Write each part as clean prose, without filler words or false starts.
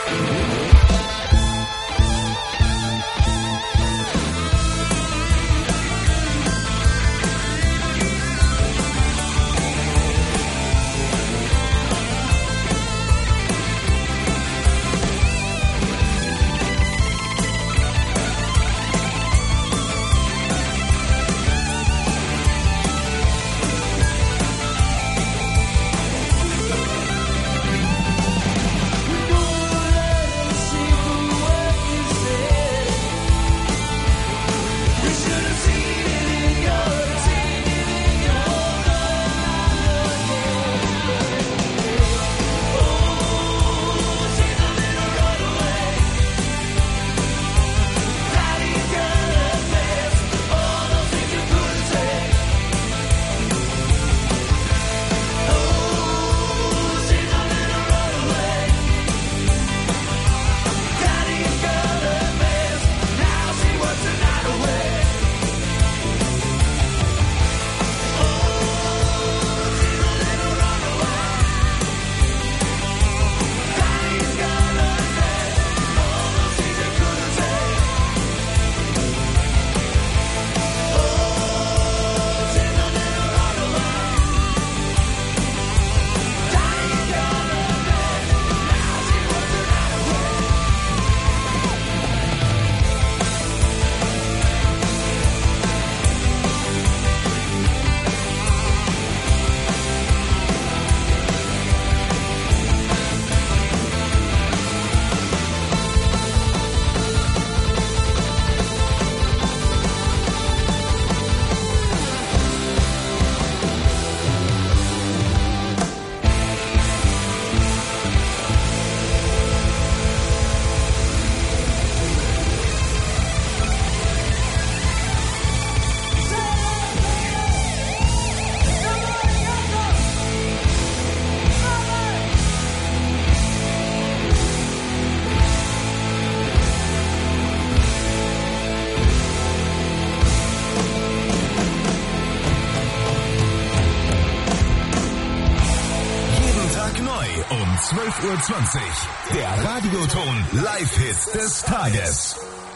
12:20 Uhr. Der Radioton Live-Hit des Tages.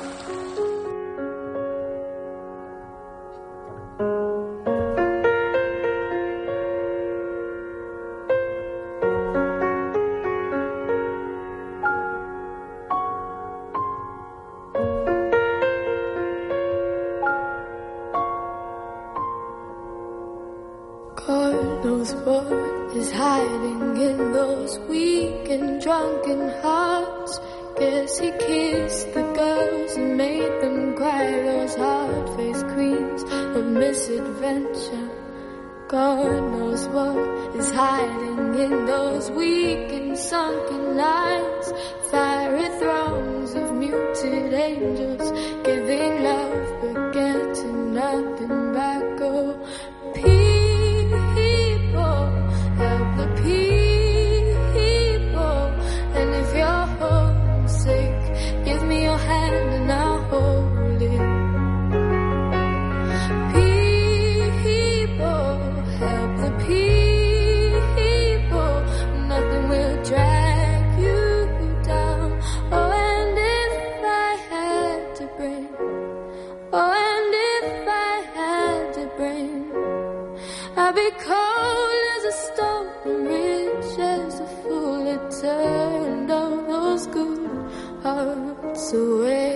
God knows what is hiding in those weak and drunken hearts. Guess he kissed the girls and made them cry, those hard-faced queens of misadventure. God knows what is hiding in those weak and sunken lines, fiery thrones of muted angels, giving love but getting nothing back. Oh, people, help the people, and if you're homesick, give me your hand and I'll hold it. People, help the people, nothing will drag you down. Oh, and if I had to bring, oh, and if I had to bring, I'd be cold as a stone and rich as a fool. It turned all those good hearts away.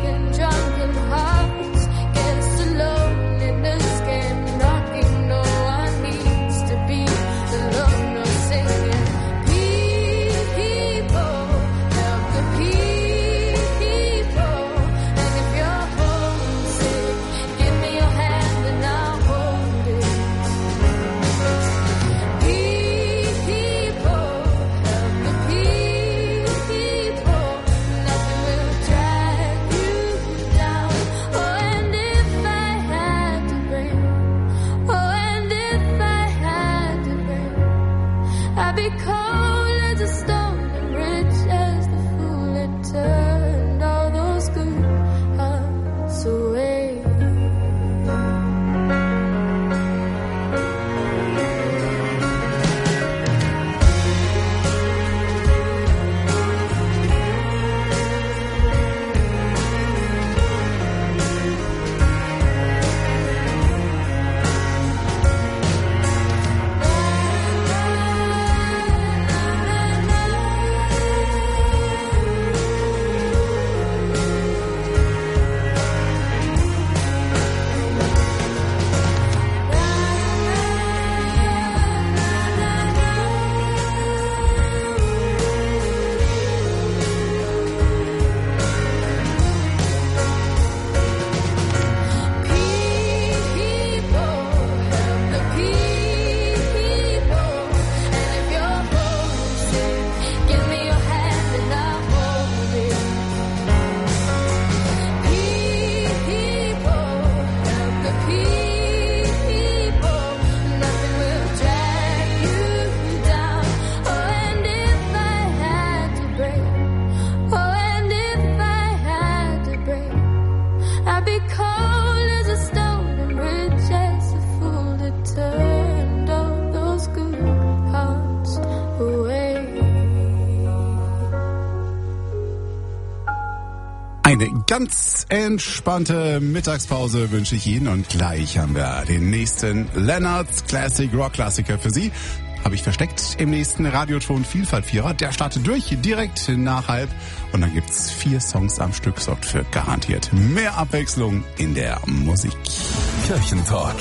No Eine ganz entspannte Mittagspause wünsche ich Ihnen und gleich haben wir den nächsten Leonard's Classic Rock Klassiker für Sie. Habe ich versteckt im nächsten Radioton Vielfalt-Vierer. Der startet durch, direkt nach 12:30. Und dann gibt's 4 Songs am Stück, sorgt für garantiert mehr Abwechslung in der Musik. Kirchentalk.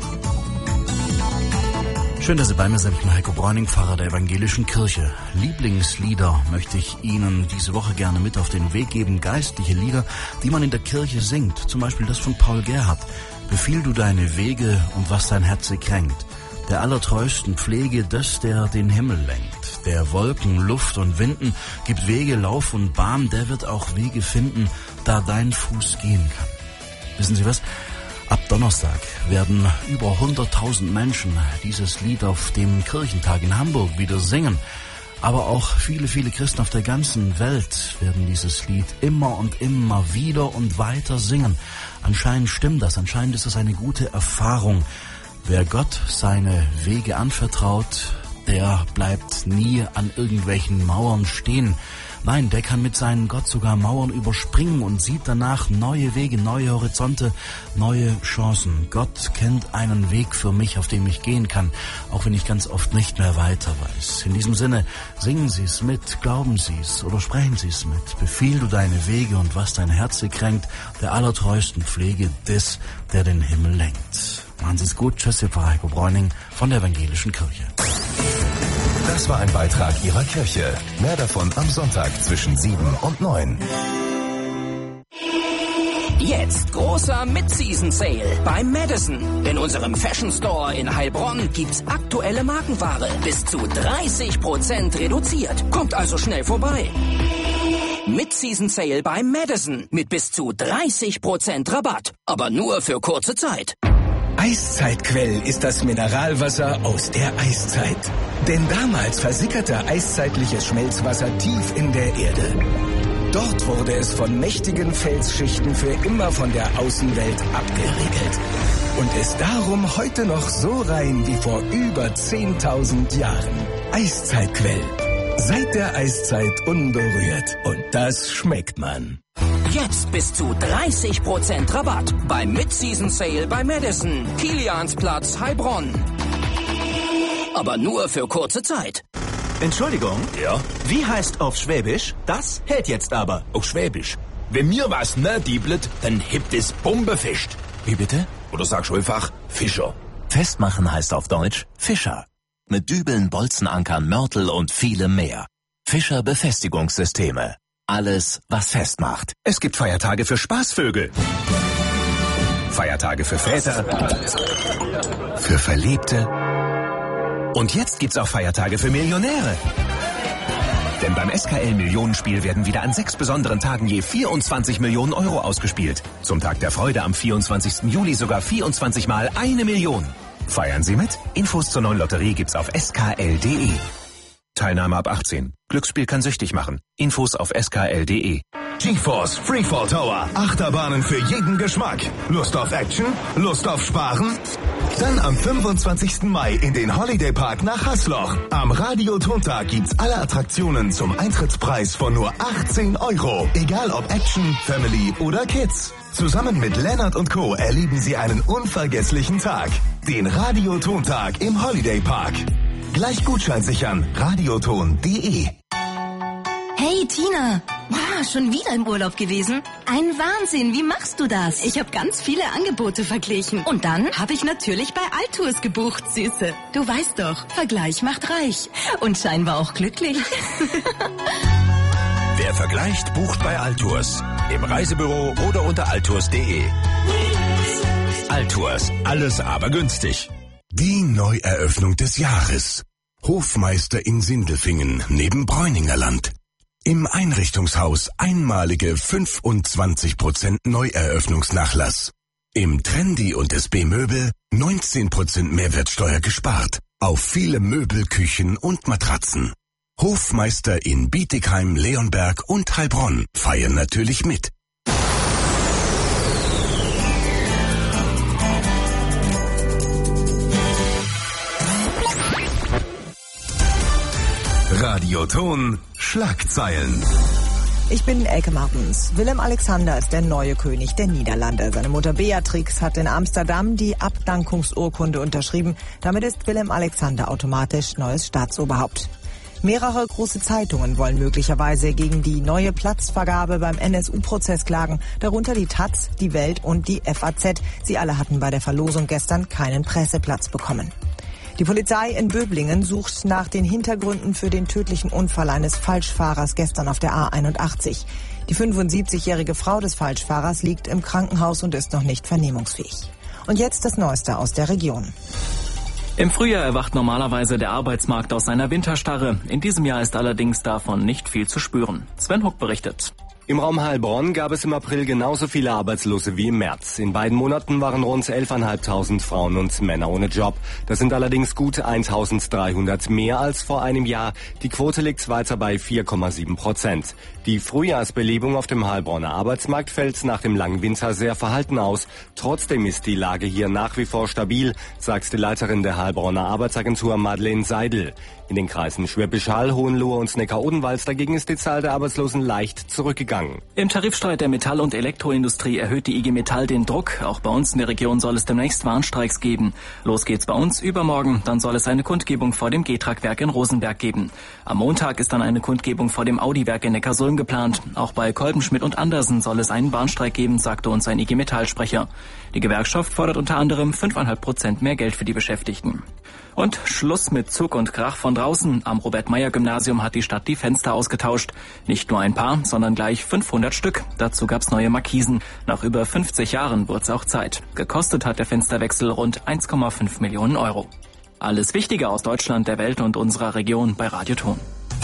Schön, dass Sie bei mir sind. Ich bin Heiko Bräuning, Pfarrer der Evangelischen Kirche. Lieblingslieder möchte ich Ihnen diese Woche gerne mit auf den Weg geben. Geistliche Lieder, die man in der Kirche singt. Zum Beispiel das von Paul Gerhardt. Befiehl du deine Wege und was dein Herz kränkt. Der allertreusten Pflege des, der den Himmel lenkt. Der Wolken, Luft und Winden gibt Wege, Lauf und Bahn. Der wird auch Wege finden, da dein Fuß gehen kann. Wissen Sie was? Ab Donnerstag werden über 100.000 Menschen dieses Lied auf dem Kirchentag in Hamburg wieder singen. Aber auch viele, viele Christen auf der ganzen Welt werden dieses Lied immer und immer wieder und weiter singen. Anscheinend stimmt das, anscheinend ist es eine gute Erfahrung. Wer Gott seine Wege anvertraut, der bleibt nie an irgendwelchen Mauern stehen. Nein, der kann mit seinem Gott sogar Mauern überspringen und sieht danach neue Wege, neue Horizonte, neue Chancen. Gott kennt einen Weg für mich, auf dem ich gehen kann, auch wenn ich ganz oft nicht mehr weiter weiß. In diesem Sinne, singen Sie es mit, glauben Sie es oder sprechen Sie es mit. Befiehl du deine Wege und was dein Herz kränkt, der allertreusten Pflege des, der den Himmel lenkt. Machen Sie es gut. Tschüss, Ihr Pfarrer Heiko Bräuning von der Evangelischen Kirche. Das war ein Beitrag Ihrer Kirche. Mehr davon am Sonntag zwischen 7 und 9. Jetzt großer Mid-Season-Sale bei Madison. In unserem Fashion Store in Heilbronn gibt's aktuelle Markenware bis zu 30% reduziert. Kommt also schnell vorbei. Mid-Season-Sale bei Madison mit bis zu 30% Rabatt. Aber nur für kurze Zeit. Eiszeitquell ist das Mineralwasser aus der Eiszeit. Denn damals versickerte eiszeitliches Schmelzwasser tief in der Erde. Dort wurde es von mächtigen Felsschichten für immer von der Außenwelt abgeriegelt. Und ist darum heute noch so rein wie vor über 10.000 Jahren. Eiszeitquell. Seit der Eiszeit unberührt. Und das schmeckt man. Jetzt bis zu 30% Rabatt beim Mid-Season Sale bei Madison, Kiliansplatz, Heilbronn. Aber nur für kurze Zeit. Entschuldigung? Ja? Wie heißt auf Schwäbisch? Das hält jetzt aber. Auf Schwäbisch. Wenn mir was dieblet, dann hebt es Bombefest. Wie bitte? Oder sagst du einfach Fischer. Festmachen heißt auf Deutsch Fischer. Mit Dübeln, Bolzenankern, Mörtel und vielem mehr. Fischer Befestigungssysteme. Alles, was festmacht. Es gibt Feiertage für Spaßvögel. Feiertage für Väter. Für Verliebte. Und jetzt gibt's auch Feiertage für Millionäre. Denn beim SKL-Millionenspiel werden wieder an 6 besonderen Tagen je 24 Millionen Euro ausgespielt. Zum Tag der Freude am 24. Juli sogar 24 mal 1 Million. Feiern Sie mit? Infos zur neuen Lotterie gibt's auf skl.de. Teilnahme ab 18. Glücksspiel kann süchtig machen. Infos auf skl.de. GeForce Freefall Tower. Achterbahnen für jeden Geschmack. Lust auf Action? Lust auf Sparen? Dann am 25. Mai in den Holiday Park nach Hasloch. Am Radiotontag gibt's alle Attraktionen zum Eintrittspreis von nur 18 €. Egal ob Action, Family oder Kids. Zusammen mit Lennart und Co. erleben Sie einen unvergesslichen Tag. Den Radiotontag im Holiday Park. Gleich Gutschein sichern. Radioton.de. Hey Tina, wow, schon wieder im Urlaub gewesen? Ein Wahnsinn, wie machst du das? Ich habe ganz viele Angebote verglichen. Und dann? Habe ich natürlich bei Altours gebucht, Süße. Du weißt doch, Vergleich macht reich. Und scheinbar auch glücklich. Wer vergleicht, bucht bei Altours. Im Reisebüro oder unter altours.de. Altours, alles aber günstig. Die Neueröffnung des Jahres. Hofmeister in Sindelfingen neben Bräuningerland. Im Einrichtungshaus einmalige 25% Neueröffnungsnachlass. Im Trendy und SB Möbel 19% Mehrwertsteuer gespart. Auf viele Möbel, Küchen und Matratzen. Hofmeister in Bietigheim, Leonberg und Heilbronn feiern natürlich mit. Radioton Schlagzeilen. Ich bin Elke Martens. Willem-Alexander ist der neue König der Niederlande. Seine Mutter Beatrix hat in Amsterdam die Abdankungsurkunde unterschrieben. Damit ist Willem-Alexander automatisch neues Staatsoberhaupt. Mehrere große Zeitungen wollen möglicherweise gegen die neue Platzvergabe beim NSU-Prozess klagen, darunter die taz, die Welt und die FAZ. Sie alle hatten bei der Verlosung gestern keinen Presseplatz bekommen. Die Polizei in Böblingen sucht nach den Hintergründen für den tödlichen Unfall eines Falschfahrers gestern auf der A81. Die 75-jährige Frau des Falschfahrers liegt im Krankenhaus und ist noch nicht vernehmungsfähig. Und jetzt das Neueste aus der Region. Im Frühjahr erwacht normalerweise der Arbeitsmarkt aus seiner Winterstarre. In diesem Jahr ist allerdings davon nicht viel zu spüren. Sven Huck berichtet. Im Raum Heilbronn gab es im April genauso viele Arbeitslose wie im März. In beiden Monaten waren rund 11.500 Frauen und Männer ohne Job. Das sind allerdings gut 1.300 mehr als vor einem Jahr. Die Quote liegt weiter bei 4,7%. Die Frühjahrsbelebung auf dem Heilbronner Arbeitsmarkt fällt nach dem langen Winter sehr verhalten aus. Trotzdem ist die Lage hier nach wie vor stabil, sagt die Leiterin der Heilbronner Arbeitsagentur Madeleine Seidel. In den Kreisen Schwäbisch Hall, Hohenlohe und Neckar-Odenwalds dagegen ist die Zahl der Arbeitslosen leicht zurückgegangen. Im Tarifstreit der Metall- und Elektroindustrie erhöht die IG Metall den Druck. Auch bei uns in der Region soll es demnächst Warnstreiks geben. Los geht's bei uns übermorgen. Dann soll es eine Kundgebung vor dem Getrag-Werk in Rosenberg geben. Am Montag ist dann eine Kundgebung vor dem Audi-Werk in Neckarsulm geplant. Auch bei Kolbenschmidt und Andersen soll es einen Warnstreik geben, sagte uns ein IG Metall-Sprecher. Die Gewerkschaft fordert unter anderem 5,5% mehr Geld für die Beschäftigten. Und Schluss mit Zug und Krach von draußen. Am Robert-Meyer-Gymnasium hat die Stadt die Fenster ausgetauscht. Nicht nur ein paar, sondern gleich 500 Stück. Dazu gab's neue Markisen. Nach über 50 Jahren wird's auch Zeit. Gekostet hat der Fensterwechsel rund 1,5 Millionen Euro. Alles Wichtige aus Deutschland, der Welt und unserer Region bei Radio Ton.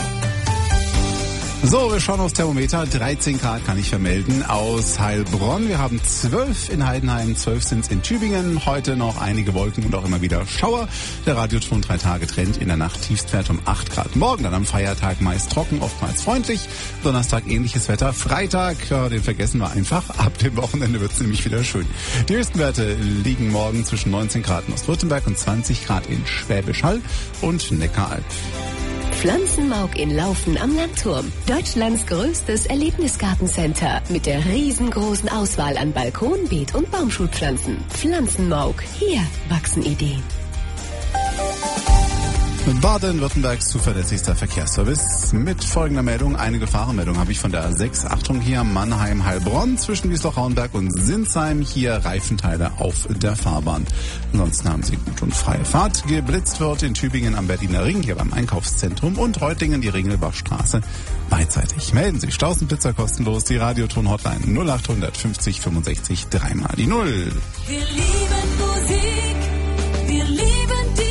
So, wir schauen aufs Thermometer. 13 Grad kann ich vermelden aus Heilbronn. Wir haben 12 in Heidenheim, 12 sind's in Tübingen. Heute noch einige Wolken und auch immer wieder Schauer. Der Radioton 3-Tage-Trend in der Nacht Tiefstwert um 8 Grad. Morgen dann am Feiertag meist trocken, oftmals freundlich. Donnerstag ähnliches Wetter. Freitag, den vergessen wir einfach. Ab dem Wochenende wird's nämlich wieder schön. Die höchsten Werte liegen morgen zwischen 19 Grad in Ostwürttemberg und 20 Grad in Schwäbisch Hall und Neckaralb. Pflanzenmauk in Laufen am Landturm. Deutschlands größtes Erlebnisgartencenter mit der riesengroßen Auswahl an Balkon-, Beet- und Baumschulpflanzen. Pflanzenmauk. Hier wachsen Ideen. Baden-Württembergs zuverlässigster Verkehrsservice mit folgender Meldung. Eine Gefahrenmeldung habe ich von der A6. Achtung hier, Mannheim-Heilbronn zwischen Wiesloch-Rauenberg und Sinsheim. Hier Reifenteile auf der Fahrbahn. Ansonsten haben Sie gut und freie Fahrt. Geblitzt wird in Tübingen am Berliner Ring, hier beim Einkaufszentrum, und Reutlingen die Ringelbachstraße beidseitig. Melden Sie Staus und Pizza kostenlos. Die Radioton-Hotline 0800 50 65 3 die 0. Wir lieben Musik, wir lieben die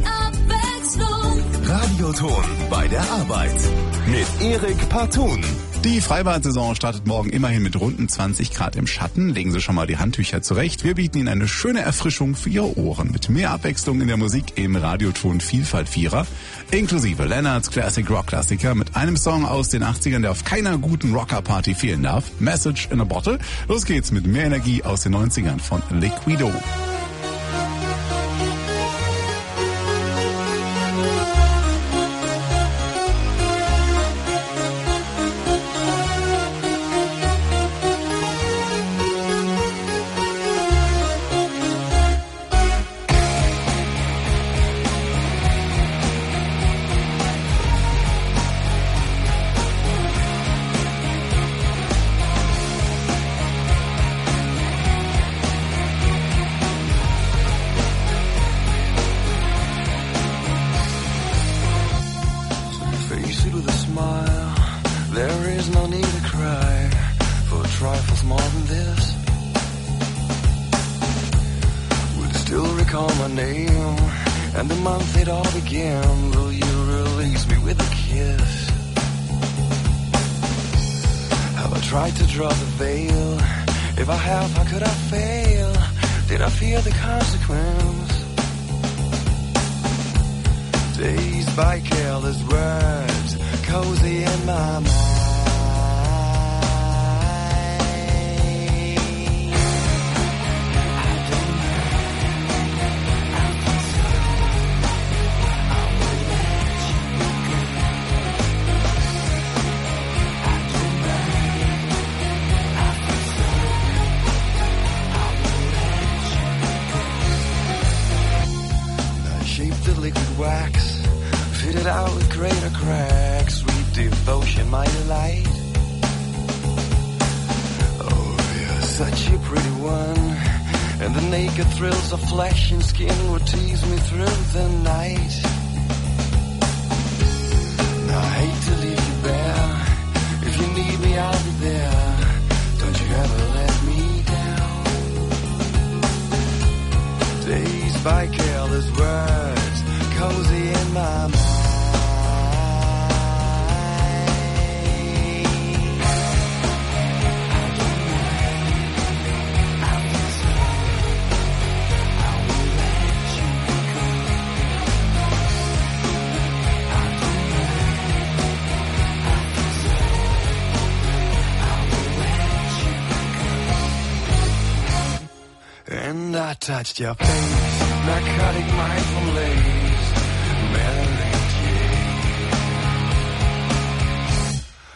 Radioton bei der Arbeit mit Erik Partun. Die Freibad-Saison startet morgen immerhin mit runden 20 Grad im Schatten. Legen Sie schon mal die Handtücher zurecht. Wir bieten Ihnen eine schöne Erfrischung für Ihre Ohren mit mehr Abwechslung in der Musik im Radioton Vielfalt Vierer, inklusive Leonards Classic Rock Klassiker mit einem Song aus den 80ern, der auf keiner guten Rocker-Party fehlen darf. Message in a Bottle. Los geht's mit mehr Energie aus den 90ern von Liquido. liquid wax, fitted out with greater cracks. Sweet devotion, my delight. Oh, you're such a pretty one, and the naked thrills of flesh and skin would tease me through the night. Now I hate to leave you bare. If you need me, I'll be there. Don't you ever let me down. Dazed by careless words, cozy in my mind. And I touched your face, narcotic mind from lace.